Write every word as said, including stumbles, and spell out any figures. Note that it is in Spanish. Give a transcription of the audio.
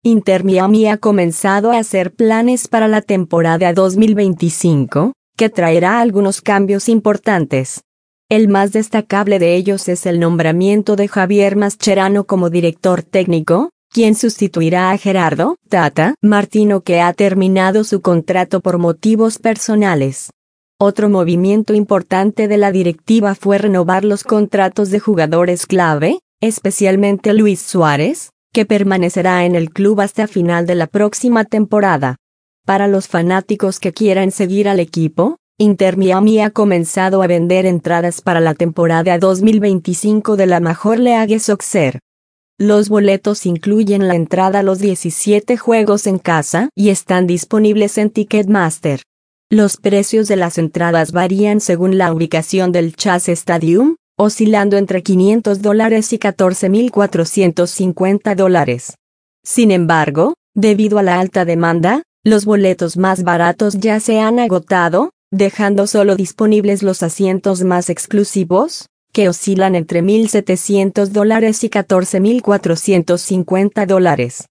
Inter Miami ha comenzado a hacer planes para la temporada dos mil veinticinco, que traerá algunos cambios importantes. El más destacable de ellos es el nombramiento de Javier Mascherano como director técnico, quien sustituirá a Gerardo Tata Martino, que ha terminado su contrato por motivos personales. Otro movimiento importante de la directiva fue renovar los contratos de jugadores clave, especialmente Luis Suárez, que permanecerá en el club hasta final de la próxima temporada. Para los fanáticos que quieran seguir al equipo, Inter Miami ha comenzado a vender entradas para la temporada dos mil veinticinco de la Major League Soccer. Los boletos incluyen la entrada a los diecisiete juegos en casa y están disponibles en Ticketmaster. Los precios de las entradas varían según la ubicación del Chase Stadium, oscilando entre quinientos dólares y catorce mil cuatrocientos cincuenta dólares. Sin embargo, debido a la alta demanda, los boletos más baratos ya se han agotado, dejando solo disponibles los asientos más exclusivos, que oscilan entre mil setecientos dólares y catorce mil cuatrocientos cincuenta dólares.